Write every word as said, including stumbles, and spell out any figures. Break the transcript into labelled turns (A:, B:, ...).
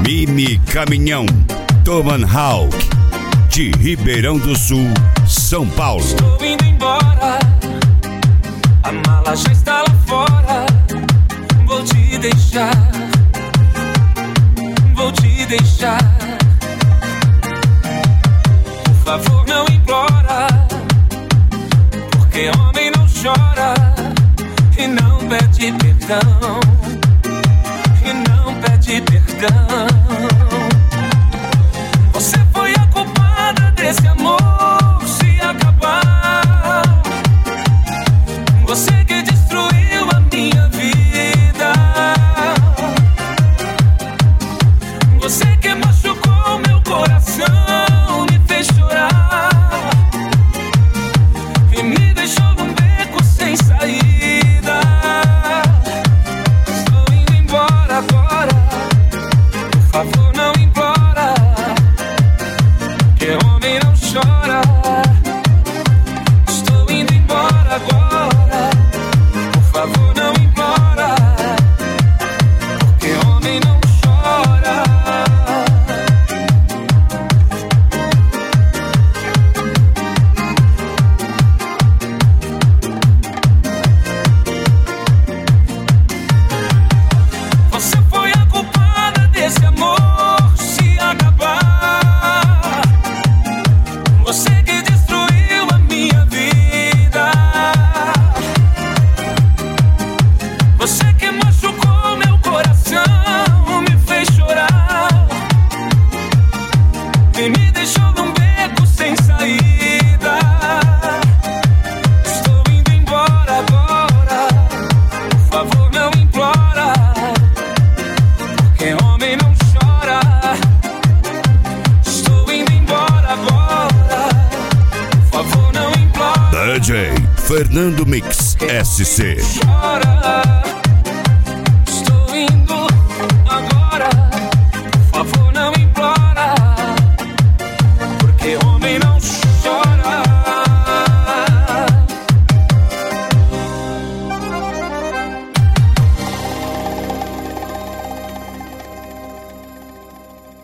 A: Mini Caminhão Tomahawk de Ribeirão do Sul, São Paulo.
B: Estou indo embora, a mala já está lá fora. Vou te deixar, vou te deixar. Por favor, não implora, porque homem não chora e não pede perdão, e não pede perdão. Você foi a culpada desse amor se acabar. Você que destruiu a minha vida. Você que machucou meu coração, me fez chorar e me deixou num beco sem saída. Estou indo embora agora, por favor não implora, que homem não chora. Estou indo embora agora, por favor não implora, porque homem não chora. Você foi a culpada desse amor se acabar. Você que destruiu a minha vida. Você que machucou meu coração, me fez chorar e me deixou num beco sem saída. Estou indo embora agora, por favor não implora, porque homem não chora. Estou indo embora agora, por favor não implora,
A: D J Fernando Mix S C.
B: chora.